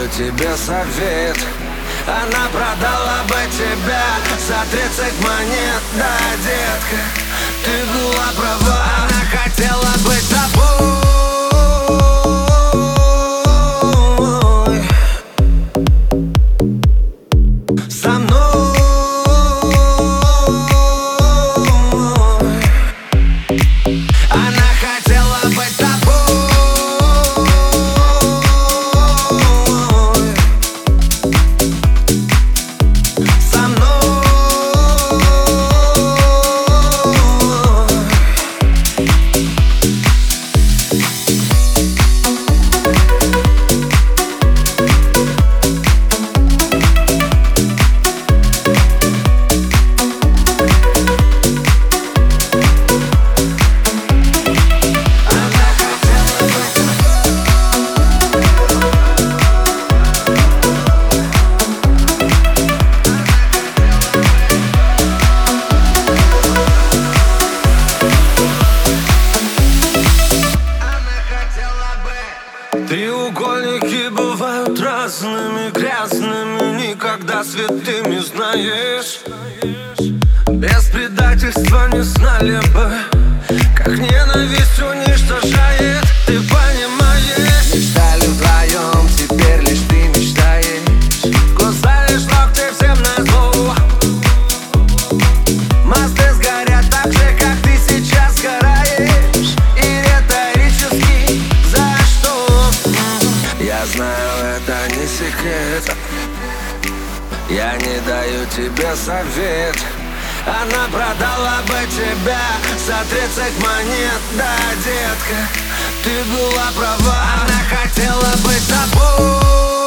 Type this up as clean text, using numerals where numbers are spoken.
даю тебе совет. Она продала бы тебя за 30 монет. Да, детка, ты была права. Она хотела быть тобой. Со мной. Она хотела быть тобой. Со мной. Треугольники бывают разными, грязными, никогда святыми, знаешь. Без предательства не знали бы, как ненависть уничтожает. Ты понимаешь? Мечтали вдвоем, теперь лишь ты мечтаешь. Кусаешь локти всем назло. Мосты сгорят так же, как ты сейчас сгораешь. И риторически за что? Я знаю, это не секрет. Я не даю тебе совет. Она продала бы тебя за 30 монет. Да, детка, ты была права. Она хотела быть тобой.